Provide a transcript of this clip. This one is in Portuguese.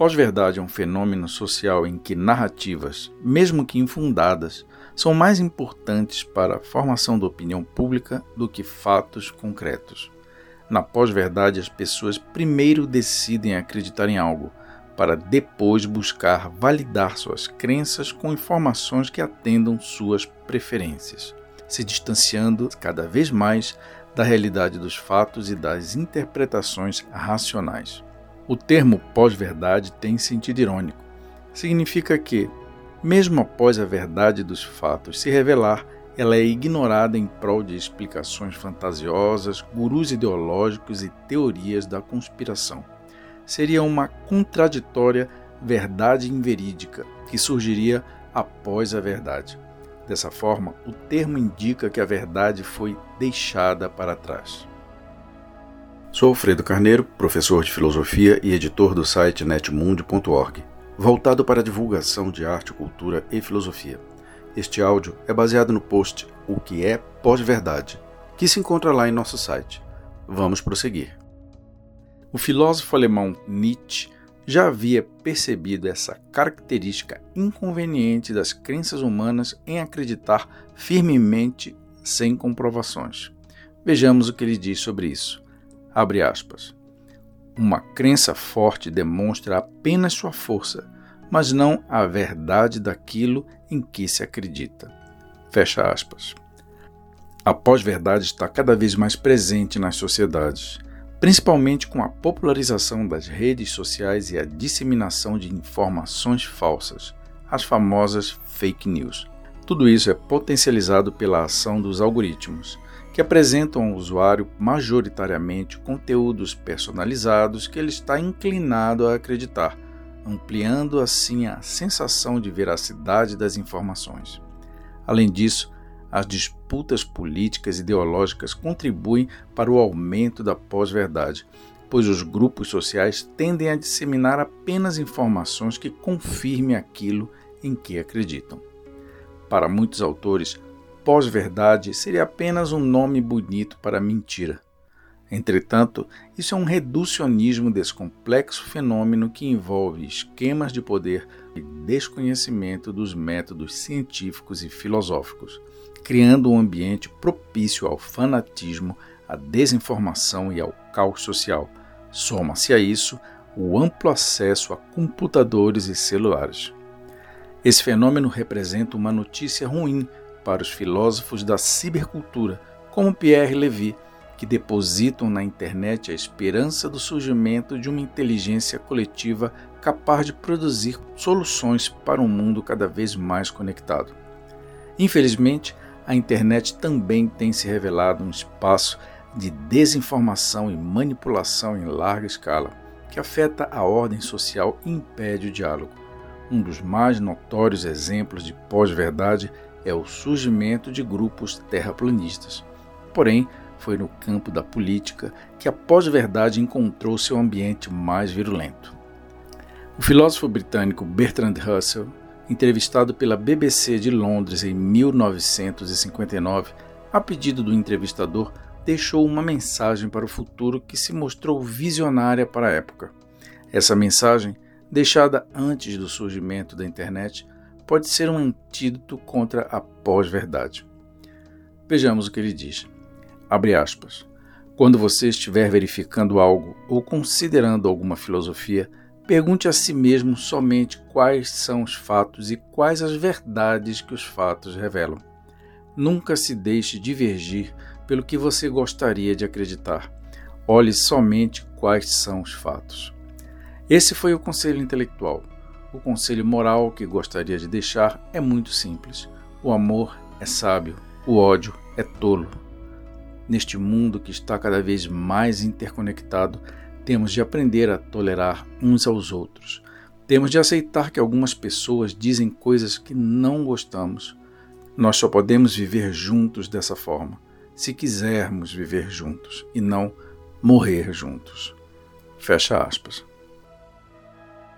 Pós-verdade é um fenômeno social em que narrativas, mesmo que infundadas, são mais importantes para a formação da opinião pública do que fatos concretos. Na pós-verdade, as pessoas primeiro decidem acreditar em algo, para depois buscar validar suas crenças com informações que atendam suas preferências, se distanciando cada vez mais da realidade dos fatos e das interpretações racionais. O termo pós-verdade tem sentido irônico. Significa que, mesmo após a verdade dos fatos se revelar, ela é ignorada em prol de explicações fantasiosas, gurus ideológicos e teorias da conspiração. Seria uma contraditória verdade inverídica que surgiria após a verdade. Dessa forma, o termo indica que a verdade foi deixada para trás. Sou Alfredo Carneiro, professor de filosofia e editor do site netmundo.org, voltado para a divulgação de arte, cultura e filosofia. Este áudio é baseado no post O que é pós-verdade, que se encontra lá em nosso site. Vamos prosseguir. O filósofo alemão Nietzsche já havia percebido essa característica inconveniente das crenças humanas em acreditar firmemente sem comprovações. Vejamos o que ele diz sobre isso. Abre aspas. Uma crença forte demonstra apenas sua força, mas não a verdade daquilo em que se acredita. Fecha aspas. A pós-verdade está cada vez mais presente nas sociedades, principalmente com a popularização das redes sociais e a disseminação de informações falsas, as famosas fake news. Tudo isso é potencializado pela ação dos algoritmos, que apresentam ao usuário majoritariamente conteúdos personalizados que ele está inclinado a acreditar, ampliando assim a sensação de veracidade das informações. Além disso, as disputas políticas e ideológicas contribuem para o aumento da pós-verdade, pois os grupos sociais tendem a disseminar apenas informações que confirmem aquilo em que acreditam. Para muitos autores, pós-verdade seria apenas um nome bonito para mentira. Entretanto, isso é um reducionismo desse complexo fenômeno que envolve esquemas de poder e desconhecimento dos métodos científicos e filosóficos, criando um ambiente propício ao fanatismo, à desinformação e ao caos social. Soma-se a isso o amplo acesso a computadores e celulares. Esse fenômeno representa uma notícia ruim para os filósofos da cibercultura, como Pierre Levy, que depositam na internet a esperança do surgimento de uma inteligência coletiva capaz de produzir soluções para um mundo cada vez mais conectado. Infelizmente, a internet também tem se revelado um espaço de desinformação e manipulação em larga escala, que afeta a ordem social e impede o diálogo. Um dos mais notórios exemplos de pós-verdade é o surgimento de grupos terraplanistas. Porém, foi no campo da política que a pós-verdade encontrou seu ambiente mais virulento. O filósofo britânico Bertrand Russell, entrevistado pela BBC de Londres em 1959, a pedido do entrevistador, deixou uma mensagem para o futuro que se mostrou visionária para a época. Essa mensagem, deixada antes do surgimento da internet, pode ser um antídoto contra a pós-verdade. Vejamos o que ele diz. Abre aspas. Quando você estiver verificando algo ou considerando alguma filosofia, pergunte a si mesmo somente quais são os fatos e quais as verdades que os fatos revelam. Nunca se deixe divergir pelo que você gostaria de acreditar. Olhe somente quais são os fatos. Esse foi o conselho intelectual. O conselho moral que gostaria de deixar é muito simples. O amor é sábio, o ódio é tolo. Neste mundo que está cada vez mais interconectado, temos de aprender a tolerar uns aos outros. Temos de aceitar que algumas pessoas dizem coisas que não gostamos. Nós só podemos viver juntos dessa forma, se quisermos viver juntos e não morrer juntos. Fecha aspas.